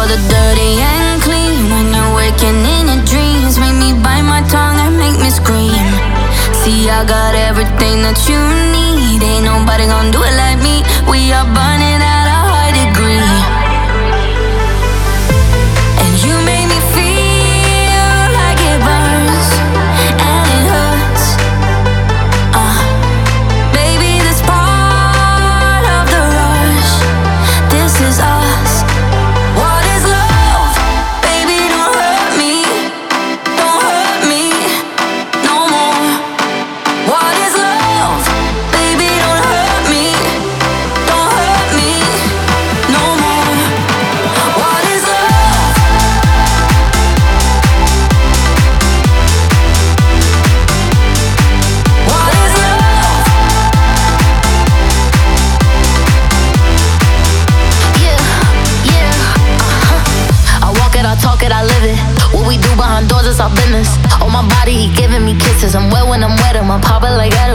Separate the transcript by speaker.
Speaker 1: the dirty and clean. When you're waking in your dreams, make me bite my tongue and make me scream. See, I got everything that you need. Ain't nobody gonna do it like me. We are burning at a high degree. And you make me feel like it burns and it hurts. Baby, this part of the rush. This is us. What is love? Baby, don't hurt me. Don't hurt me no more. What is love? Baby, don't hurt me. Don't hurt me no more. What is love? What is love? I walk it, I talk it, I live it. What we do behind doors is our business. On my body, he giving me kisses. I'm wet when I'm wet, I'm popping like